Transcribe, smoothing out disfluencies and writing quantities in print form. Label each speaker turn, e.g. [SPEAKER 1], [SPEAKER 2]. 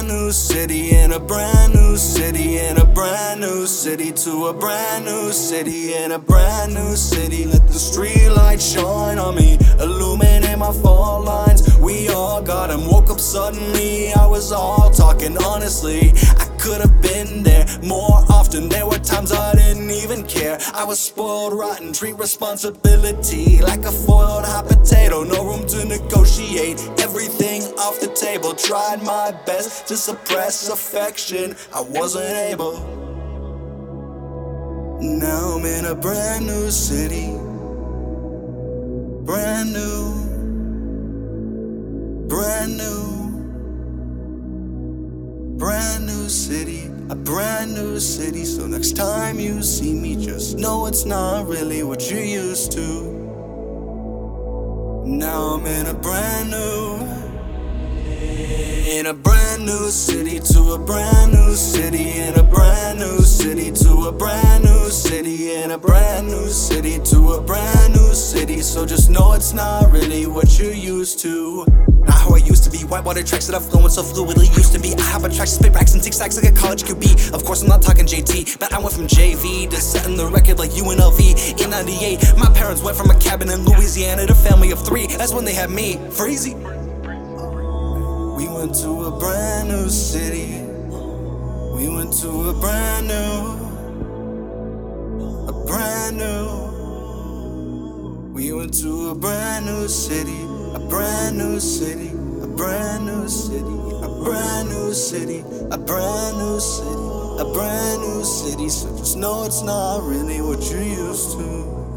[SPEAKER 1] brand new city, in a brand new city, in a brand new city, to a brand new city, in a brand new city. Let the street light shine on me, illuminate my fault lines. We all got 'em. Woke up suddenly, I was all talking honestly. I could have been there more often. There were times I didn't even care. I was spoiled rotten, treat responsibility like a foiled hot potato. No room to negotiate, everything off the table. Tried my best to suppress affection, I wasn't able. Now I'm in a brand new city, brand new, brand new, brand new city, a brand new city. So next time you see me, just know it's not really what you're used to. Now I'm in a brand new city, to a brand new city, in a brand new city, to a brand new city, in a brand new city, to a brand new city. So just know it's not really what you're used to. Not how I used to be. Whitewater tracks that I'm flowing so fluidly used to be. I have attractions, spit racks and tic tacs like a college QB. Of course I'm not talking JT, but I went from JV to setting the record like UNLV in '98. My parents went from a cabin in Louisiana to family of 3. That's when they had me, Freezy. We went to a brand new city. We went to a brand new. We went to a brand new city, a brand new city, a brand new city, a brand new city, a brand new city, a brand new city. So just know it's not really what you're used to.